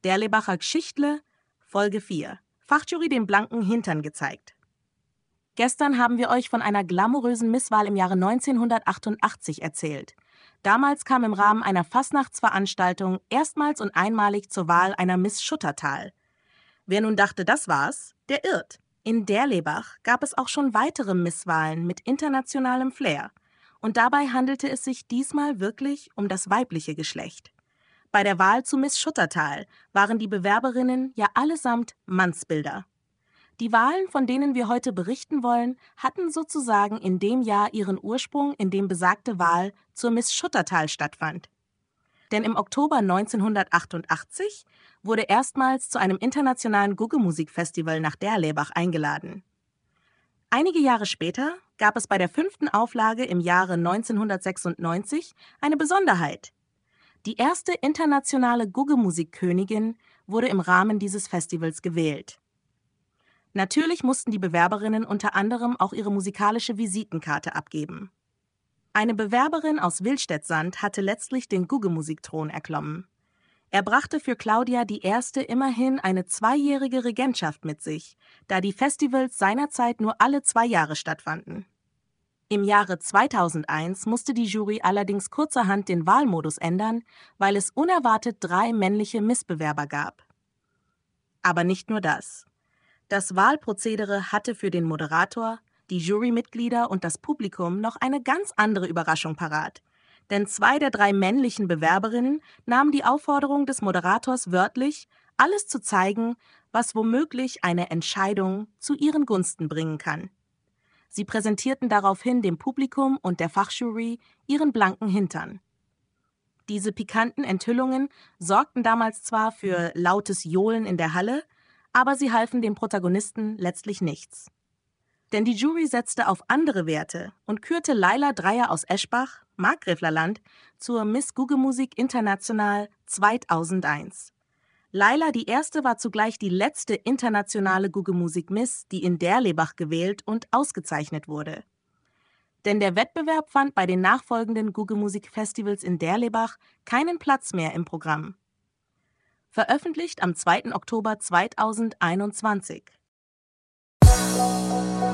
Derlebacher Geschichtle, Folge 4. Fachjury den blanken Hintern gezeigt. Gestern haben wir euch von einer glamourösen Misswahl im Jahre 1988 erzählt. Damals kam im Rahmen einer Fastnachtsveranstaltung erstmals und einmalig zur Wahl einer Miss Schuttertal. Wer nun dachte, das war's, der irrt. In Derlebach gab es auch schon weitere Misswahlen mit internationalem Flair. Und dabei handelte es sich diesmal wirklich um das weibliche Geschlecht. Bei der Wahl zu Miss Schuttertal waren die Bewerberinnen ja allesamt Mannsbilder. Die Wahlen, von denen wir heute berichten wollen, hatten sozusagen in dem Jahr ihren Ursprung, in dem besagte Wahl zur Miss Schuttertal stattfand. Denn im Oktober 1988 wurde erstmals zu einem internationalen Guggemusik-Festival nach Derlebach eingeladen. Einige Jahre später gab es bei der 5. Auflage im Jahre 1996 eine Besonderheit. Die erste internationale Guggemusikkönigin wurde im Rahmen dieses Festivals gewählt. Natürlich mussten die Bewerberinnen unter anderem auch ihre musikalische Visitenkarte abgeben. Eine Bewerberin aus Willstedt-Sand hatte letztlich den Guggemusikthron erklommen. Er brachte für Claudia die erste immerhin eine 2-jährige Regentschaft mit sich, da die Festivals seinerzeit nur alle 2 Jahre stattfanden. Im Jahre 2001 musste die Jury allerdings kurzerhand den Wahlmodus ändern, weil es unerwartet 3 männliche Missbewerber gab. Aber nicht nur das. Das Wahlprozedere hatte für den Moderator, die Jurymitglieder und das Publikum noch eine ganz andere Überraschung parat. Denn 2 der 3 männlichen Bewerberinnen nahmen die Aufforderung des Moderators wörtlich, alles zu zeigen, was womöglich eine Entscheidung zu ihren Gunsten bringen kann. Sie präsentierten daraufhin dem Publikum und der Fachjury ihren blanken Hintern. Diese pikanten Enthüllungen sorgten damals zwar für lautes Johlen in der Halle, aber sie halfen den Protagonisten letztlich nichts. Denn die Jury setzte auf andere Werte und kürte Laila Dreyer aus Eschbach, Markgräflerland, zur Miss Guggemusik International 2001. Laila die Erste war zugleich die letzte internationale Guggemusik-Miss, die in Derlebach gewählt und ausgezeichnet wurde. Denn der Wettbewerb fand bei den nachfolgenden Guggemusik-Festivals in Derlebach keinen Platz mehr im Programm. Veröffentlicht am 2. Oktober 2021.